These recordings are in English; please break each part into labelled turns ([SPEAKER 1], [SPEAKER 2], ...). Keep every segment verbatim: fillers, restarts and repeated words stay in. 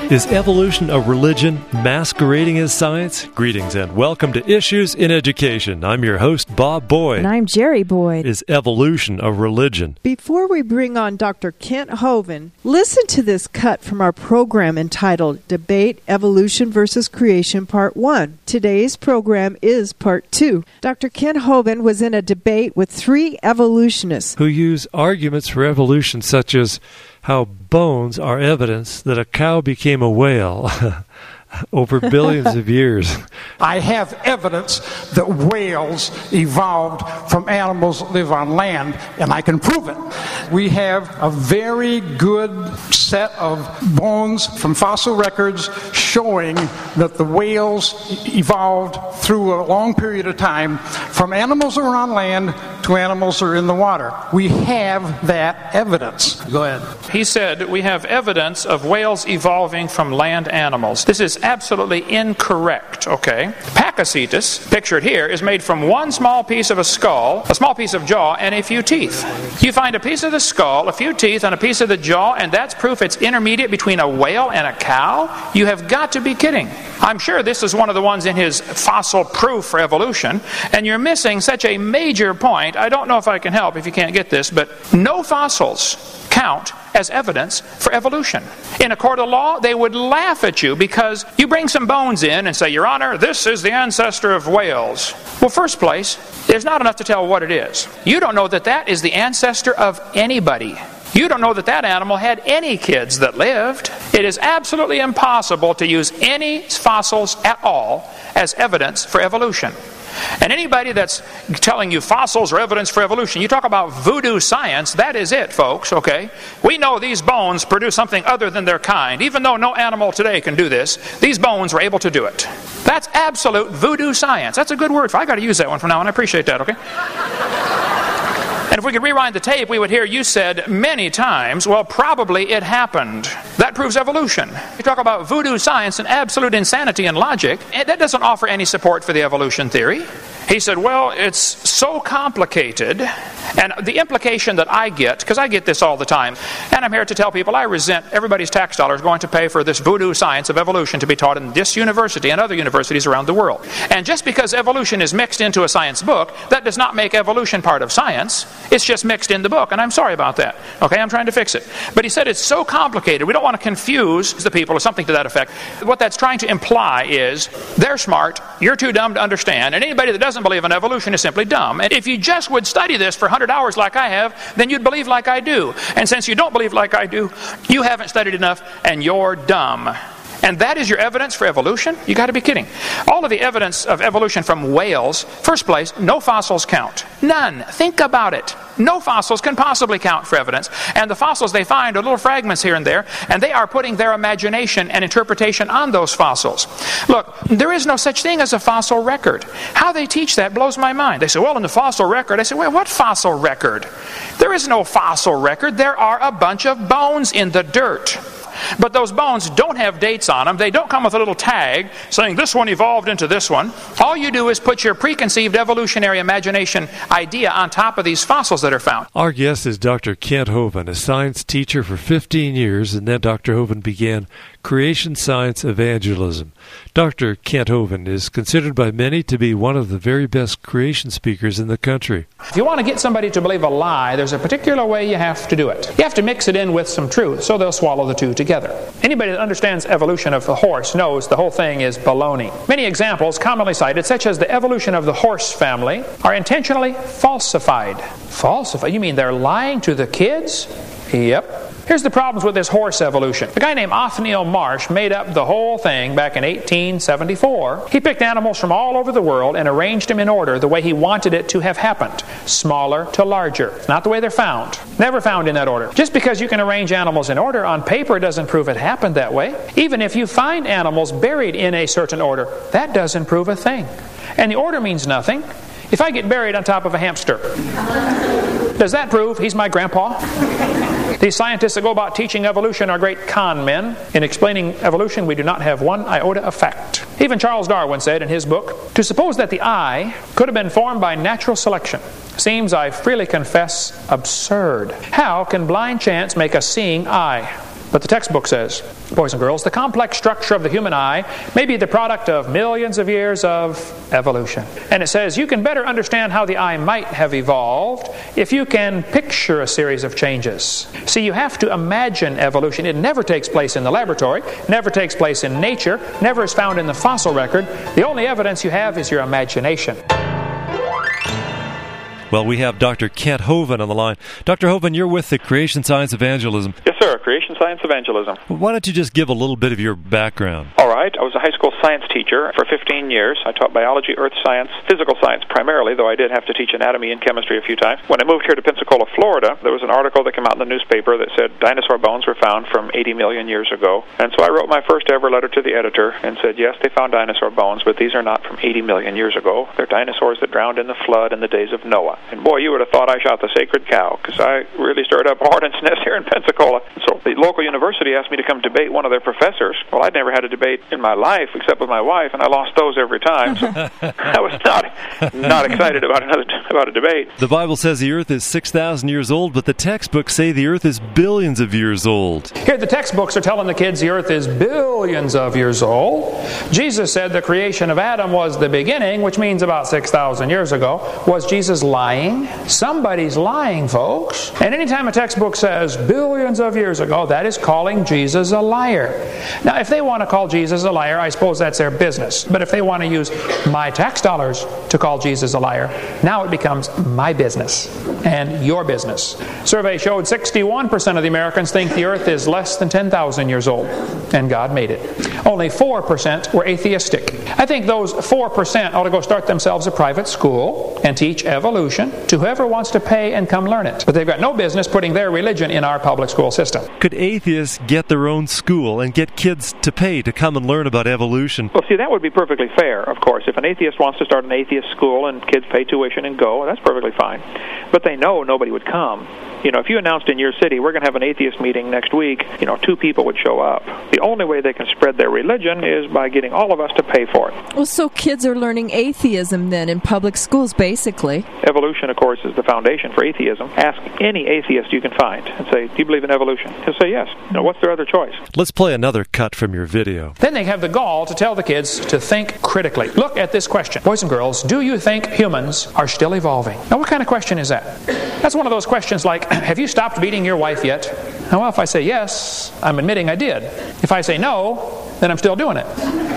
[SPEAKER 1] Is evolution a religion masquerading as science? Greetings and welcome to Issues in Education. I'm your host, Bob Boyd.
[SPEAKER 2] And I'm Jerry Boyd.
[SPEAKER 1] Is evolution a religion?
[SPEAKER 3] Before we bring on Doctor Kent Hovind, listen to this cut from our program entitled Debate Evolution versus Creation Part one. Today's program is Part two. Doctor Kent Hovind was in a debate with three evolutionists
[SPEAKER 1] who use arguments for evolution such as how bones are evidence that a cow became a whale over billions of years.
[SPEAKER 4] I have evidence that whales evolved from animals that live on land, and I can prove it. We have a very good set of bones from fossil records showing that the whales evolved through a long period of time from animals that were on land to animals that are in the water. We have that evidence. Go ahead.
[SPEAKER 5] He said we have evidence of whales evolving from land animals. This is absolutely incorrect, okay? Pakicetus, pictured here, is made from one small piece of a skull, a small piece of jaw, and a few teeth. You find a piece of the skull, a few teeth, and a piece of the jaw, and that's proof it's intermediate between a whale and a cow? You have got to be kidding. I'm sure this is one of the ones in his fossil proof for evolution, and you're missing such a major point. I don't know if I can help if you can't get this, but no fossils count as evidence for evolution. In a court of law, they would laugh at you because you bring some bones in and say, Your Honor, this is the ancestor of whales. Well, first place, there's not enough to tell what it is. You don't know that that is the ancestor of anybody. You don't know that that animal had any kids that lived. It is absolutely impossible to use any fossils at all as evidence for evolution. And anybody that's telling you fossils are evidence for evolution, you talk about voodoo science, that is it, folks, okay? We know these bones produce something other than their kind. Even though no animal today can do this, these bones were able to do it. That's absolute voodoo science. That's a good word for it. I got to use that one from now on. I appreciate that, okay? And if we could rewind the tape, we would hear you said many times, well, probably it happened. That proves evolution. You talk about voodoo science and absolute insanity and logic, and that doesn't offer any support for the evolution theory. He said, well, it's so complicated. And the implication that I get, because I get this all the time, and I'm here to tell people I resent everybody's tax dollars going to pay for this voodoo science of evolution to be taught in this university and other universities around the world. And just because evolution is mixed into a science book, that does not make evolution part of science. It's just mixed in the book, and I'm sorry about that. Okay, I'm trying to fix it. But he said it's so complicated, we don't want to confuse the people or something to that effect. What that's trying to imply is they're smart, you're too dumb to understand, and anybody that doesn't believe in evolution is simply dumb. And if you just would study this for one hundred hours like I have, then you'd believe like I do. And since you don't believe like I do, you haven't studied enough, and you're dumb. And that is your evidence for evolution? You got to be kidding. All of the evidence of evolution from whales, first place, no fossils count. None. Think about it. No fossils can possibly count for evidence. And the fossils they find are little fragments here and there, and they are putting their imagination and interpretation on those fossils. Look, there is no such thing as a fossil record. How they teach that blows my mind. They say, well, in the fossil record, I say, well, what fossil record? There is no fossil record. There are a bunch of bones in the dirt. But those bones don't have dates on them. They don't come with a little tag saying this one evolved into this one. All you do is put your preconceived evolutionary imagination idea on top of these fossils that are found.
[SPEAKER 1] Our guest is Doctor Kent Hovind, a science teacher for fifteen years, and then Doctor Hovind began creation science evangelism. Doctor Kent Hovind is considered by many to be one of the very best creation speakers in the country.
[SPEAKER 5] If you want to get somebody to believe a lie, there's a particular way you have to do it. You have to mix it in with some truth, so they'll swallow the two together. Anybody that understands evolution of the horse knows the whole thing is baloney. Many examples commonly cited, such as the evolution of the horse family, are intentionally falsified. Falsified? You mean they're lying to the kids? Yep. Here's the problems with this horse evolution. A guy named Othniel Marsh made up the whole thing back in eighteen seventy-four. He picked animals from all over the world and arranged them in order the way he wanted it to have happened. Smaller to larger. Not the way they're found. Never found in that order. Just because you can arrange animals in order on paper doesn't prove it happened that way. Even if you find animals buried in a certain order, that doesn't prove a thing. And the order means nothing. If I get buried on top of a hamster, does that prove he's my grandpa? These scientists that go about teaching evolution are great con men. In explaining evolution, we do not have one iota of fact. Even Charles Darwin said in his book, to suppose that the eye could have been formed by natural selection seems, I freely confess, absurd. How can blind chance make a seeing eye? But the textbook says, boys and girls, the complex structure of the human eye may be the product of millions of years of evolution. And it says you can better understand how the eye might have evolved if you can picture a series of changes. See, you have to imagine evolution. It never takes place in the laboratory, never takes place in nature, never is found in the fossil record. The only evidence you have is your imagination.
[SPEAKER 1] Well, we have Doctor Kent Hovind on the line. Doctor Hovind, you're with the Creation Science Evangelism.
[SPEAKER 2] Yes, sir. Creation Science Evangelism.
[SPEAKER 1] Why don't you just give a little bit of your background?
[SPEAKER 2] All right. I was a high school science teacher for fifteen years. I taught biology, earth science, physical science primarily, though I did have to teach anatomy and chemistry a few times. When I moved here to Pensacola, Florida, there was an article that came out in the newspaper that said dinosaur bones were found from eighty million years ago. And so I wrote my first ever letter to the editor and said, yes, they found dinosaur bones, but these are not from eighty million years ago. They're dinosaurs that drowned in the flood in the days of Noah. And boy, you would have thought I shot the sacred cow, because I really stirred up a hornet's nest here in Pensacola. So the local university asked me to come debate one of their professors. Well, I'd never had a debate in my life except with my wife, and I lost those every time. So I was not not excited about another about a debate.
[SPEAKER 1] The Bible says the earth is six thousand years old, but the textbooks say the earth is billions of years old.
[SPEAKER 5] Here, the textbooks are telling the kids the earth is billions of years old. Jesus said the creation of Adam was the beginning, which means about six thousand years ago. Was Jesus lying? Somebody's lying, folks. And anytime a textbook says billions of years ago, that is calling Jesus a liar. Now, if they want to call Jesus a liar, I suppose that's their business. But if they want to use my tax dollars to call Jesus a liar, now it becomes my business and your business. Survey showed sixty-one percent of the Americans think the earth is less than ten thousand years old, and God made it. Only four percent were atheistic. I think those four percent ought to go start themselves a private school and teach evolution to whoever wants to pay and come learn it. But they've got no business putting their religion in our public school system.
[SPEAKER 1] Could atheists get their own school and get kids to pay to come and learn about evolution?
[SPEAKER 2] Well, see, that would be perfectly fair, of course. If an atheist wants to start an atheist school and kids pay tuition and go, that's perfectly fine. But they know nobody would come. You know, if you announced in your city, we're going to have an atheist meeting next week, you know, two people would show up. The only way they can spread their religion is by getting all of us to pay for it.
[SPEAKER 3] Well, so kids are learning atheism then in public schools, basically.
[SPEAKER 2] Evolution, of course, is the foundation for atheism. Ask any atheist you can find and say, do you believe in evolution? He'll say yes. You know, what's their other choice?
[SPEAKER 1] Let's play another cut from your video.
[SPEAKER 5] Then they have the gall to tell the kids to think critically. Look at this question. Boys and girls, do you think humans are still evolving? Now, what kind of question is that? That's one of those questions like, have you stopped beating your wife yet? Now, well, if I say yes, I'm admitting I did. If I say no, then I'm still doing it.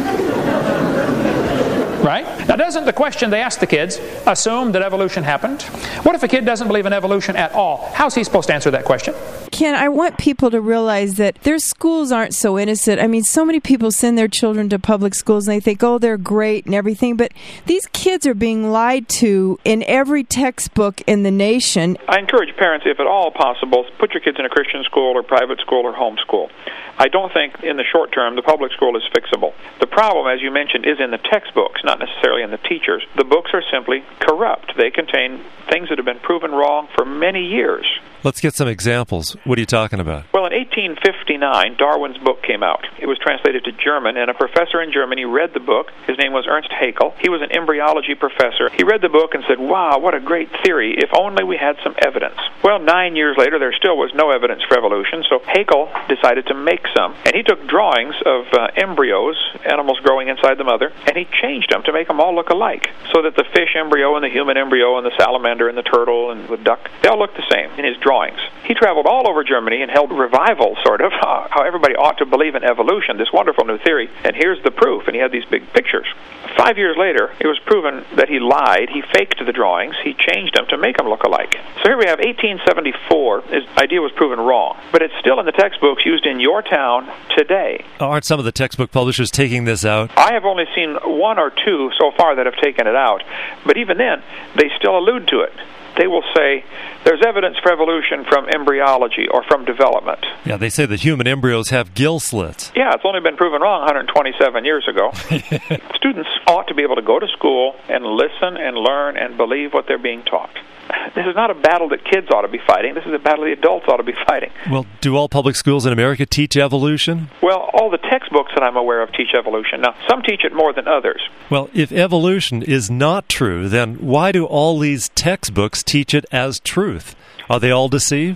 [SPEAKER 5] Right? Now, doesn't the question they ask the kids assume that evolution happened? What if a kid doesn't believe in evolution at all? How's he supposed to answer that question?
[SPEAKER 3] Ken, I want people to realize that their schools aren't so innocent. I mean, so many people send their children to public schools and they think, oh, they're great and everything. But these kids are being lied to in every textbook in the nation.
[SPEAKER 2] I encourage parents, if at all possible, put your kids in a Christian school or private school or homeschool. I don't think in the short term the public school is fixable. The problem, as you mentioned, is in the textbooks, not necessarily in the teachers. The books are simply corrupt. They contain things that have been proven wrong for many years.
[SPEAKER 1] Let's get some examples. What are you talking about?
[SPEAKER 2] Well, in eighteen fifty-nine, Darwin's book came out. It was translated to German, and a professor in Germany read the book. His name was Ernst Haeckel. He was an embryology professor. He read the book and said, wow, what a great theory, if only we had some evidence. Well, nine years later, there still was no evidence for evolution, so Haeckel decided to make some. And he took drawings of uh, embryos, animals growing inside the mother, and he changed them to make them all look alike, so that the fish embryo and the human embryo and the salamander and the turtle and the duck, they all look the same in his drawings. He traveled all over Germany and held revival, sort of, uh, how everybody ought to believe in evolution, this wonderful new theory, and here's the proof, and he had these big pictures. Five years later, it was proven that he lied, he faked the drawings, he changed them to make them look alike. So here we have eighteen seventy-four, his idea was proven wrong, but it's still in the textbooks used in your town today.
[SPEAKER 1] Aren't some of the textbook publishers taking this out?
[SPEAKER 2] I have only seen one or two so far that have taken it out, but even then, they still allude to it. They will say, there's evidence for evolution from embryology or from development.
[SPEAKER 1] Yeah, they say that human embryos have gill slits.
[SPEAKER 2] Yeah, it's only been proven wrong one hundred twenty-seven years ago. Students ought to be able to go to school and listen and learn and believe what they're being taught. This is not a battle that kids ought to be fighting. This is a battle the adults ought to be fighting.
[SPEAKER 1] Well, do all public schools in America teach evolution?
[SPEAKER 2] Well, all the textbooks that I'm aware of teach evolution. Now, some teach it more than others.
[SPEAKER 1] Well, if evolution is not true, then why do all these textbooks teach it as truth? Are they all deceived?
[SPEAKER 2] Well, if you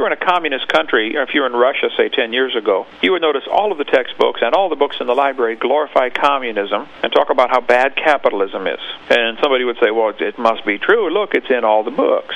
[SPEAKER 2] you were in a communist country, or if you were in Russia, say, ten years ago, you would notice all of the textbooks and all the books in the library glorify communism and talk about how bad capitalism is. And somebody would say, well, it must be true. Look, it's in all the books.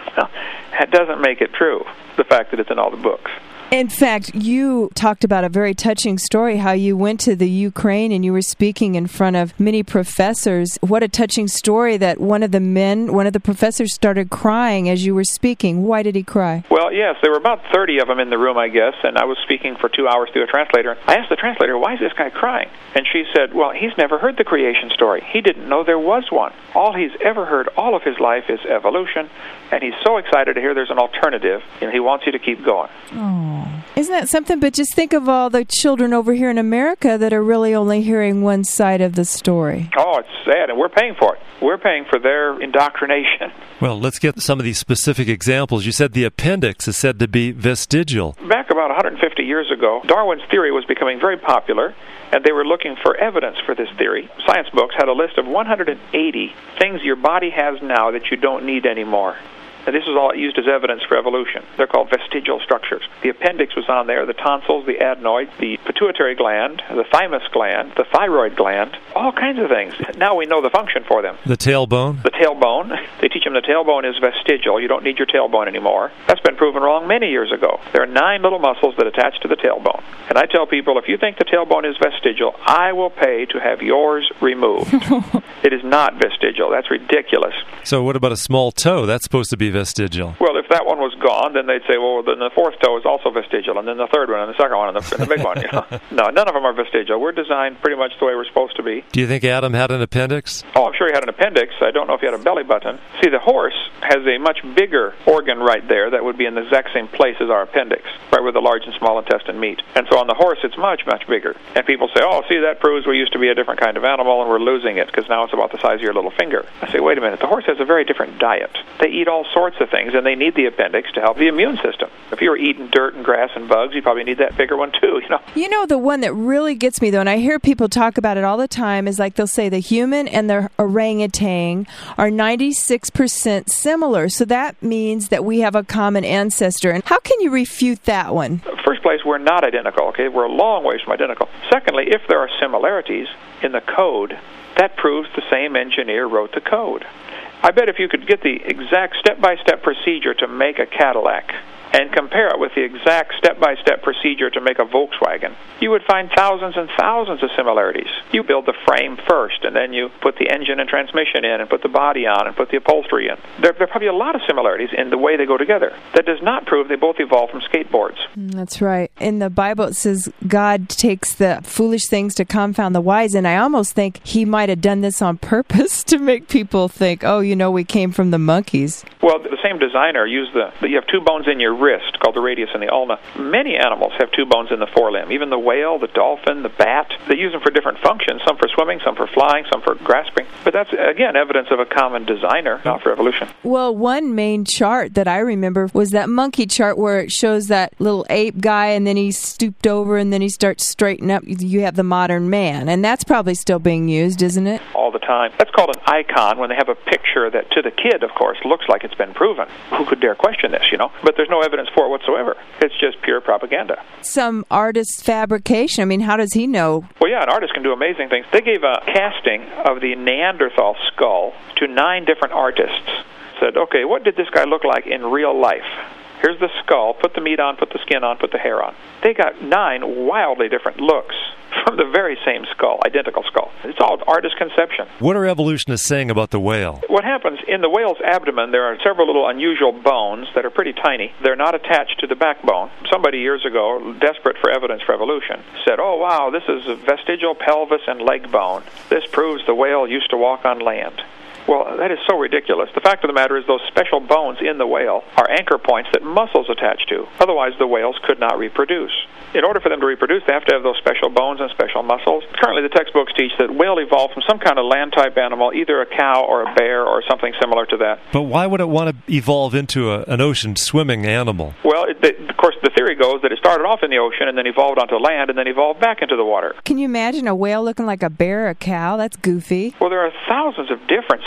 [SPEAKER 2] That doesn't make it true, the fact that it's in all the books.
[SPEAKER 3] In fact, you talked about a very touching story, how you went to the Ukraine and you were speaking in front of many professors. What a touching story that one of the men, one of the professors started crying as you were speaking. Why did he cry?
[SPEAKER 2] Well, yes, there were about thirty of them in the room, I guess, and I was speaking for two hours through a translator. I asked the translator, why is this guy crying? And she said, well, he's never heard the creation story. He didn't know there was one. All he's ever heard all of his life is evolution, and he's so excited to hear there's an alternative, and he wants you to keep going.
[SPEAKER 3] Oh. Isn't that something? But just think of all the children over here in America that are really only hearing one side of the story.
[SPEAKER 2] Oh, it's sad, and we're paying for it. We're paying for their indoctrination.
[SPEAKER 1] Well, let's get some of these specific examples. You said the appendix is said to be vestigial.
[SPEAKER 2] Back about one hundred fifty years ago, Darwin's theory was becoming very popular, and they were looking for evidence for this theory. Science books had a list of one hundred eighty things your body has now that you don't need anymore. And this is all used as evidence for evolution. They're called vestigial structures. The appendix was on there, the tonsils, the adenoid, the pituitary gland, the thymus gland, the thyroid gland, all kinds of things. Now we know the function for them.
[SPEAKER 1] The tailbone?
[SPEAKER 2] The tailbone. They teach them the tailbone is vestigial. You don't need your tailbone anymore. That's been proven wrong many years ago. There are nine little muscles that attach to the tailbone. And I tell people, if you think the tailbone is vestigial, I will pay to have yours removed. It is not vestigial. That's ridiculous.
[SPEAKER 1] So what about a small toe? That's supposed to be vestigial.
[SPEAKER 2] Well, if that one was gone, then they'd say, well, then the fourth toe is also vestigial, and then the third one, and the second one, and the, and the big one. You know? No, none of them are vestigial. We're designed pretty much the way we're supposed to be.
[SPEAKER 1] Do you think Adam had an appendix?
[SPEAKER 2] Oh, I'm sure he had an appendix. I don't know if he had a belly button. See, the horse has a much bigger organ right there that would be in the exact same place as our appendix, right where the large and small intestine meet. And so on the horse, it's much, much bigger. And people say, oh, see, that proves we used to be a different kind of animal, and we're losing it, because now it's about the size of your little finger. I say, wait a minute, the horse has a very different diet. They eat all sorts of things, and they need the appendix to help the immune system. If you were eating dirt and grass and bugs, you probably need that bigger one too, you know.
[SPEAKER 3] You know, the one that really gets me, though, and I hear people talk about it all the time, is like they'll say the human and the orangutan are ninety-six percent similar. So that means that we have a common ancestor. And how can you refute that one?
[SPEAKER 2] First place, we're not identical, okay? We're a long ways from identical. Secondly, if there are similarities in the code, that proves the same engineer wrote the code. I bet if you could get the exact step-by-step procedure to make a Cadillac and compare it with the exact step-by-step procedure to make a Volkswagen, you would find thousands and thousands of similarities. You build the frame first, and then you put the engine and transmission in, and put the body on, and put the upholstery in. There, there are probably a lot of similarities in the way they go together. That does not prove they both evolved from skateboards.
[SPEAKER 3] That's right. In the Bible, it says God takes the foolish things to confound the wise, and I almost think he might have done this on purpose to make people think, oh, you know, we came from the monkeys.
[SPEAKER 2] Well, the same designer used the, you have two bones in your wrist called the radius and the ulna. Many animals have two bones in the forelimb. Even the whale, the dolphin, the bat. They use them for different functions, some for swimming, some for flying, some for grasping. But that's, again, evidence of a common designer, not for evolution.
[SPEAKER 3] Well, one main chart that I remember was that monkey chart where it shows that little ape guy, and then he stooped over, and then he starts straightening up. You have the modern man, and that's probably still being used, isn't it?
[SPEAKER 2] All the time. That's called an icon when they have a picture that, to the kid, of course, looks like it's been proven. Who could dare question this, you know? But there's no evidence for it whatsoever. It's just pure propaganda.
[SPEAKER 3] Some artist's fabrication. I mean, how does he know?
[SPEAKER 2] Well, yeah, an artist can do amazing things. They gave a casting of the Neanderthal skull to nine different artists. Said, okay, what did this guy look like in real life? Here's the skull. Put the meat on, put the skin on, put the hair on. They got nine wildly different looks from the very same skull, identical skull. It's all artist conception.
[SPEAKER 1] What are evolutionists saying about the whale?
[SPEAKER 2] What happens, in the whale's abdomen, there are several little unusual bones that are pretty tiny. They're not attached to the backbone. Somebody years ago, desperate for evidence for evolution, said, oh, wow, this is a vestigial pelvis and leg bone. This proves the whale used to walk on land. Well, that is so ridiculous. The fact of the matter is those special bones in the whale are anchor points that muscles attach to. Otherwise, the whales could not reproduce. In order for them to reproduce, they have to have those special bones and special muscles. Currently, the textbooks teach that whale evolved from some kind of land-type animal, either a cow or a bear or something similar to that.
[SPEAKER 1] But why would it want to evolve into a, an ocean-swimming animal?
[SPEAKER 2] Well, it, it, of course, the theory goes that it started off in the ocean and then evolved onto land and then evolved back into the water.
[SPEAKER 3] Can you imagine a whale looking like a bear or a cow? That's goofy.
[SPEAKER 2] Well, there are thousands of differences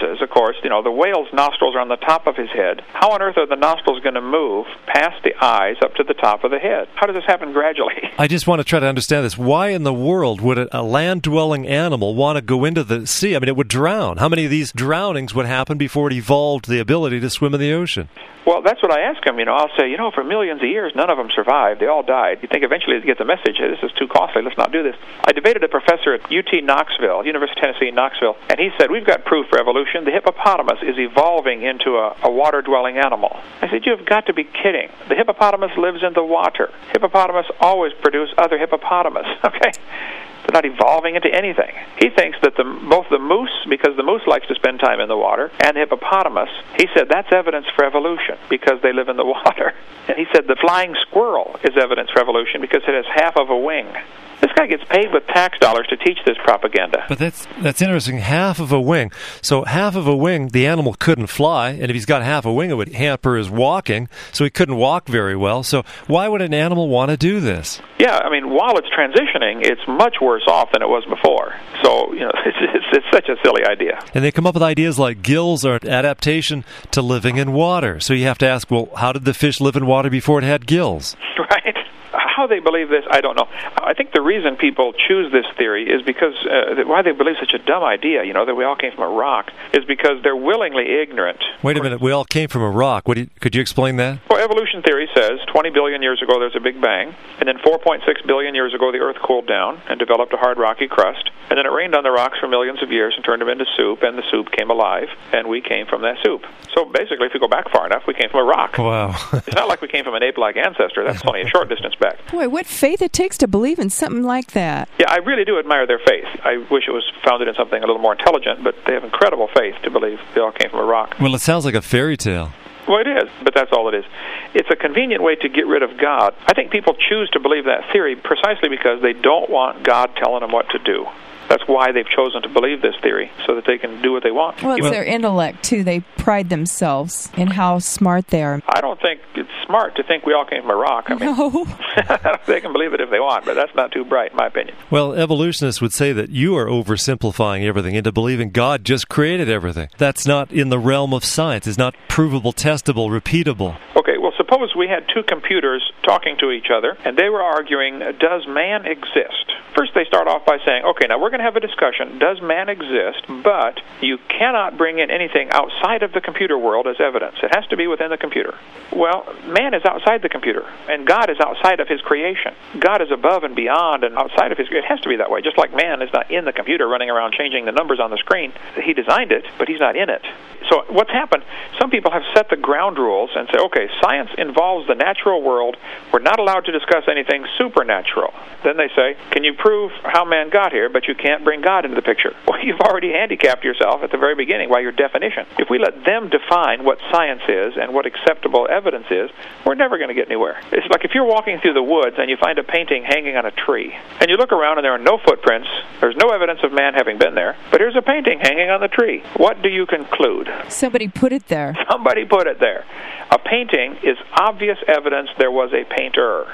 [SPEAKER 2] hippopotamuses, of course, you know, the whale's nostrils are on the top of his head. How on earth are the nostrils going to move past the eyes up to the top of the head? How does this happen gradually?
[SPEAKER 1] I just want to try to understand this. Why in the world would a, a land-dwelling animal want to go into the sea? I mean, it would drown. How many of these drownings would happen before it evolved the ability to swim in the ocean?
[SPEAKER 2] Well, that's what I ask them. You know, I'll say, you know, for millions of years, none of them survived. They all died. You think eventually they get the message, hey, this is too costly, let's not do this. I debated a professor at U T Knoxville, University of Tennessee, Knoxville, and he said, we've got proof for evolution. The hippopotamus is evolving into a, a water-dwelling animal. I said, you've got to be kidding. The hippopotamus lives in the water. Hippopotamus always produce other hippopotamus, okay? They're not evolving into anything. He thinks that the, both the moose, because the moose likes to spend time in the water, and the hippopotamus, he said that's evidence for evolution because they live in the water. And he said the flying squirrel is evidence for evolution because it has half of a wing. This guy gets paid with tax dollars to teach this propaganda.
[SPEAKER 1] But that's that's interesting. Half of a wing. So half of a wing, the animal couldn't fly, and if he's got half a wing, it would hamper his walking, so he couldn't walk very well. So why would an animal want to do this?
[SPEAKER 2] Yeah, I mean, while it's transitioning, it's much worse off than it was before. So, you know, it's, it's, it's such a silly idea.
[SPEAKER 1] And they come up with ideas like gills are an adaptation to living in water. So you have to ask, well, how did the fish live in water before it had gills?
[SPEAKER 2] Right. How they believe this, I don't know. I think the reason people choose this theory is because, uh, why they believe such a dumb idea, you know, that we all came from a rock, is because they're willingly ignorant.
[SPEAKER 1] Wait a minute, we all came from a rock. What do you, could you explain that?
[SPEAKER 2] Well, evolution theory says twenty billion years ago there's a big bang, and then four point six billion years ago the Earth cooled down and developed a hard rocky crust, and then it rained on the rocks for millions of years and turned them into soup, and the soup came alive, and we came from that soup. So basically, if we go back far enough, we came from a rock.
[SPEAKER 1] Wow.
[SPEAKER 2] It's not like we came from an ape-like ancestor. That's only a short distance back.
[SPEAKER 3] Boy, what faith it takes to believe in something like that.
[SPEAKER 2] Yeah, I really do admire their faith. I wish it was founded in something a little more intelligent, but they have incredible faith to believe they all came from a rock.
[SPEAKER 1] Well, it sounds like a fairy tale.
[SPEAKER 2] Well, it is, but that's all it is. It's a convenient way to get rid of God. I think people choose to believe that theory precisely because they don't want God telling them what to do. That's why they've chosen to believe this theory, so that they can do what they want.
[SPEAKER 6] Well, it's well, their intellect, too. They pride themselves in how smart they are.
[SPEAKER 2] I don't think it's smart to think we all came from a rock. I mean,
[SPEAKER 6] no.
[SPEAKER 2] They can believe it if they want, but that's not too bright, in my opinion.
[SPEAKER 1] Well, evolutionists would say that you are oversimplifying everything into believing God just created everything. That's not in the realm of science. It's not provable, testable, repeatable.
[SPEAKER 2] Okay, well, suppose we had two computers talking to each other, and they were arguing, does man exist? First, they start off by saying, okay, now we're going to have a discussion. Does man exist? But you cannot bring in anything outside of the computer world as evidence. It has to be within the computer. Well, man is outside the computer, and God is outside of his creation. God is above and beyond and outside of his creation. It has to be that way, just like man is not in the computer running around changing the numbers on the screen. He designed it, but he's not in it. So what's happened, some people have set the ground rules and say, okay, science involves the natural world. We're not allowed to discuss anything supernatural. Then they say, can you prove how man got here, but you can't bring God into the picture? Well, you've already handicapped yourself at the very beginning by your definition. If we let them define what science is and what acceptable evidence is, we're never going to get anywhere. It's like if you're walking through the woods and you find a painting hanging on a tree, and you look around and there are no footprints, there's no evidence of man having been there, but here's a painting hanging on the tree. What do you conclude?
[SPEAKER 6] Somebody put it there.
[SPEAKER 2] Somebody put it there. A painting is obvious evidence there was a painter.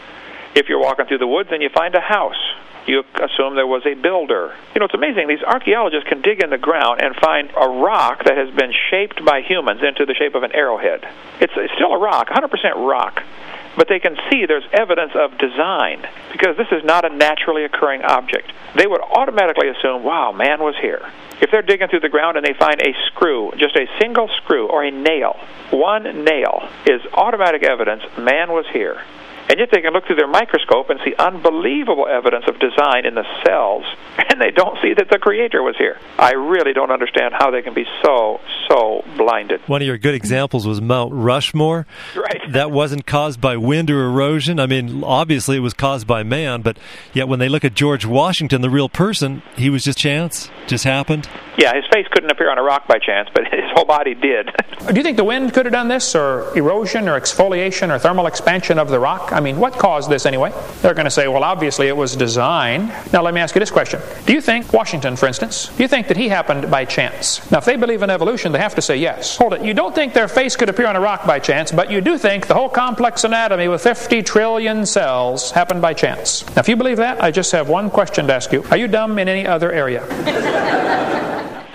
[SPEAKER 2] If you're walking through the woods and you find a house, you assume there was a builder. You know, it's amazing. These archaeologists can dig in the ground and find a rock that has been shaped by humans into the shape of an arrowhead. It's, it's still a rock, one hundred percent rock. But they can see there's evidence of design because this is not a naturally occurring object. They would automatically assume, wow, man was here. If they're digging through the ground and they find a screw, just a single screw or a nail, one nail is automatic evidence man was here. And yet they can look through their microscope and see unbelievable evidence of design in the cells, and they don't see that the Creator was here. I really don't understand how they can be so, so blinded.
[SPEAKER 1] One of your good examples was Mount Rushmore.
[SPEAKER 2] Right.
[SPEAKER 1] That wasn't caused by wind or erosion. I mean, obviously it was caused by man, but yet when they look at George Washington, the real person, he was just chance, just happened.
[SPEAKER 2] Yeah, his face couldn't appear on a rock by chance, but his whole body did.
[SPEAKER 5] Do you think the wind could have done this, or erosion, or exfoliation, or thermal expansion of the rock? I mean, what caused this anyway? They're going to say, well, obviously it was design. Now, let me ask you this question. Do you think Washington, for instance, do you think that he happened by chance? Now, if they believe in evolution, they have to say yes. Hold it. You don't think their face could appear on a rock by chance, but you do think the whole complex anatomy with fifty trillion cells happened by chance. Now, if you believe that, I just have one question to ask you. Are you dumb in any other area?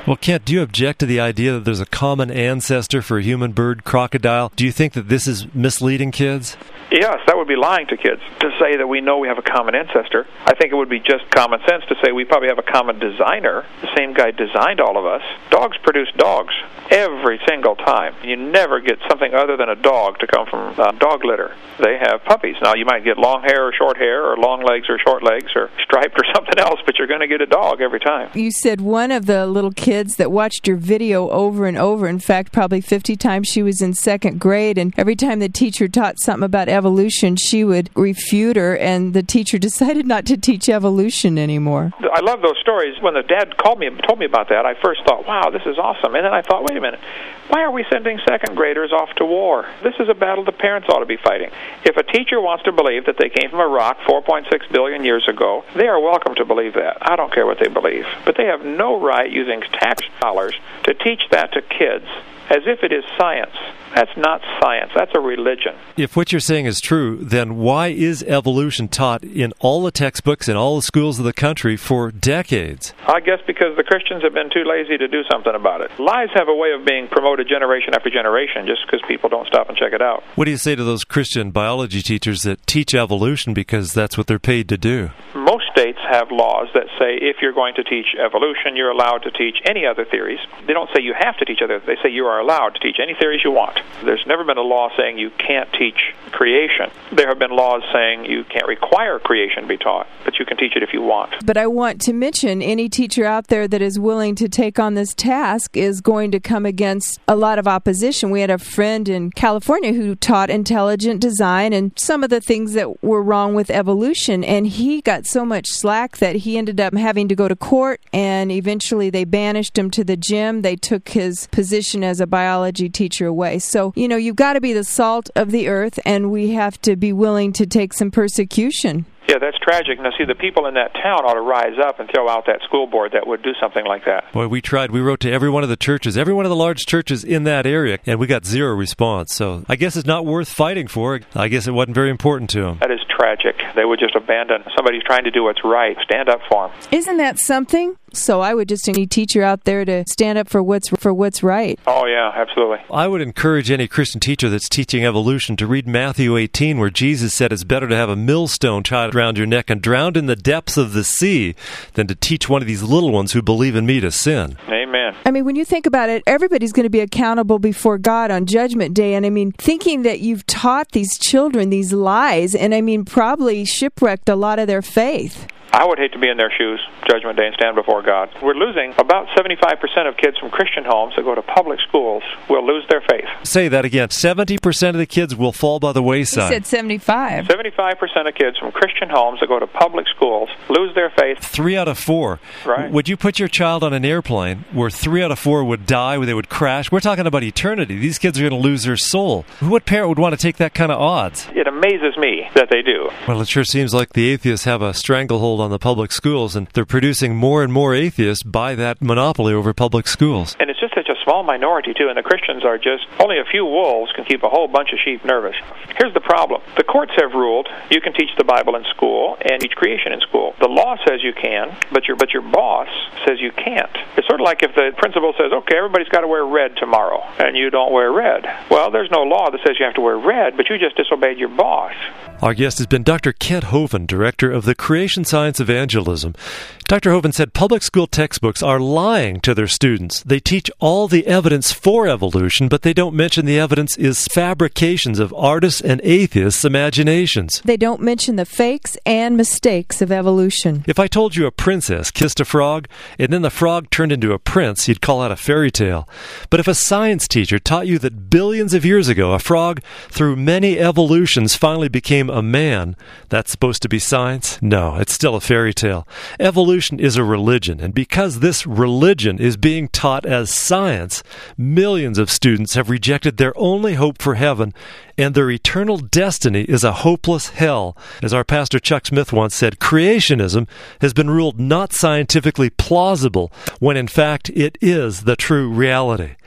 [SPEAKER 1] Well, Kent, do you object to the idea that there's a common ancestor for human, bird, crocodile? Do you think that this is misleading kids?
[SPEAKER 2] Yes, that would be lying to kids to say that we know we have a common ancestor. I think it would be just common sense to say we probably have a common designer. The same guy designed all of us. Dogs produce dogs every single time. You never get something other than a dog to come from uh, dog litter. They have puppies. Now, you might get long hair or short hair or long legs or short legs or striped or something else, but you're going to get a dog every time.
[SPEAKER 6] You said one of the little kids that watched your video over and over, in fact, probably fifty times, she was in second grade, and every time the teacher taught something about evolution, she would refute her, and the teacher decided not to teach evolution anymore.
[SPEAKER 2] I love those stories. When the dad called me and told me about that, I first thought, wow, this is awesome. And then I thought, wait a minute, why are we sending second graders off to war? This is a battle the parents ought to be fighting. If a teacher wants to believe that they came from a rock four point six billion years ago, they are welcome to believe that. I don't care what they believe. But they have no right using tax dollars to teach that to kids as if it is science. That's not science. That's a religion.
[SPEAKER 1] If what you're saying is true, then why is evolution taught in all the textbooks in all the schools of the country for decades?
[SPEAKER 2] I guess because the Christians have been too lazy to do something about it. Lies have a way of being promoted generation after generation just because people don't stop and check it out.
[SPEAKER 1] What do you say to those Christian biology teachers that teach evolution because that's what they're paid to do?
[SPEAKER 2] Most states have laws that say if you're going to teach evolution, you're allowed to teach any other theories. They don't say you have to teach other. They say you are allowed to teach any theories you want. There's never been a law saying you can't teach creation. There have been laws saying you can't require creation be taught, but you can teach it if you want.
[SPEAKER 6] But I want to mention any teacher out there that is willing to take on this task is going to come against a lot of opposition. We had a friend in California who taught intelligent design and some of the things that were wrong with evolution, and he got so much slack that he ended up having to go to court, and eventually they banished him to the gym. They took his position as a biology teacher away. So, you know, you've got to be the salt of the earth, and we have to be willing to take some persecution.
[SPEAKER 2] Yeah, that's tragic. Now, see, the people in that town ought to rise up and throw out that school board that would do something like that.
[SPEAKER 1] Boy, we tried. We wrote to every one of the churches, every one of the large churches in that area, and we got zero response. So I guess it's not worth fighting for. I guess it wasn't very important to them.
[SPEAKER 2] That is tragic. They would just abandon somebody who's trying to do what's right. Stand up for them.
[SPEAKER 6] Isn't that something? So I would just need a teacher out there to stand up for what's for what's right.
[SPEAKER 2] Oh, yeah, absolutely.
[SPEAKER 1] I would encourage any Christian teacher that's teaching evolution to read Matthew eighteen, where Jesus said it's better to have a millstone tied around your neck and drowned in the depths of the sea than to teach one of these little ones who believe in me to sin.
[SPEAKER 2] Amen.
[SPEAKER 6] I mean, when you think about it, everybody's going to be accountable before God on Judgment Day. And I mean, thinking that you've taught these children these lies, and I mean, probably shipwrecked a lot of their faith.
[SPEAKER 2] I would hate to be in their shoes, Judgment Day, and stand before God. We're losing about seventy-five percent of kids from Christian homes that go to public schools will lose their faith.
[SPEAKER 1] Say that again. seventy percent of the kids will fall by the wayside.
[SPEAKER 6] He said seventy-five.
[SPEAKER 2] seventy-five percent of kids from Christian homes that go to public schools lose their faith.
[SPEAKER 1] Three out of four.
[SPEAKER 2] Right.
[SPEAKER 1] Would you put your child on an airplane where three out of four would die, where they would crash? We're talking about eternity. These kids are going to lose their soul. What parent would want to take that kind of odds?
[SPEAKER 2] It amazes me that they do.
[SPEAKER 1] Well, it sure seems like the atheists have a stranglehold on the public schools, and they're producing more and more atheists by that monopoly over public schools.
[SPEAKER 2] And it's just such a small minority, too, and the Christians are just, only a few wolves can keep a whole bunch of sheep nervous. Here's the problem. The courts have ruled you can teach the Bible in school and teach creation in school. The law says you can, but your, but your boss says you can't. It's sort of like if the principal says, okay, everybody's got to wear red tomorrow, and you don't wear red. Well, there's no law that says you have to wear red, but you just disobeyed your boss.
[SPEAKER 1] Our guest has been Doctor Kent Hovind, director of the Creation Science Evangelism. Doctor Hovind said public school textbooks are lying to their students. They teach all the evidence for evolution, but they don't mention the evidence is fabrications of artists' and atheists' imaginations.
[SPEAKER 6] They don't mention the fakes and mistakes of evolution.
[SPEAKER 1] If I told you a princess kissed a frog, and then the frog turned into a prince, you'd call that a fairy tale. But if a science teacher taught you that billions of years ago a frog, through many evolutions, finally became a man, that's supposed to be science? No, it's still a fairy tale. Evolution is a religion, and because this religion is being taught as science, millions of students have rejected their only hope for heaven, and their eternal destiny is a hopeless hell. As our pastor Chuck Smith once said, creationism has been ruled not scientifically plausible, when in fact it is the true reality.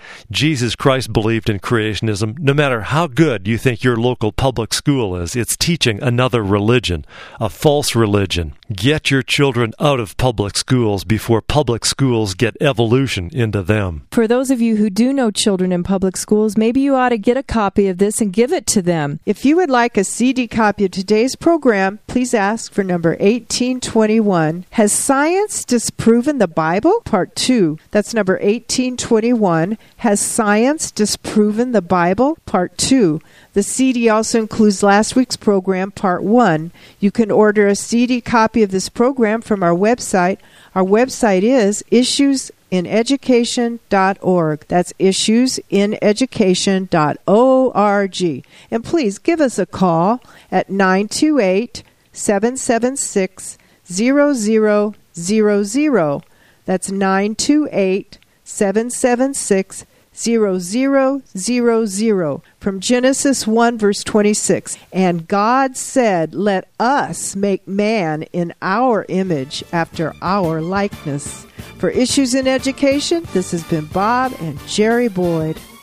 [SPEAKER 1] Jesus Christ believed in creationism. No matter how good you think your local public school is, it's teaching another religion, a false religion. Get your children out of public schools before public schools get evolution into them.
[SPEAKER 6] For those of you who do know children in public schools, maybe you ought to get a copy of this and give it to them.
[SPEAKER 3] If you would like a C D copy of today's program, please ask for number eighteen twenty-one. Has Science Disproven the Bible? Part two. That's number eighteen twenty-one. Has Science Disproven the Bible? Part two. The C D also includes last week's program, Part one. You can order a C D copy of this program from our website. Our website is issues in education dot org. That's issues in education dot org. And please give us a call at nine two eight, seven seven six, zero zero zero zero. That's nine two eight, seven seven six, zero zero zero zero. From Genesis one, verse twenty-six. And God said, let us make man in our image, after our likeness. For Issues in Education, this has been Bob and Jerry Boyd.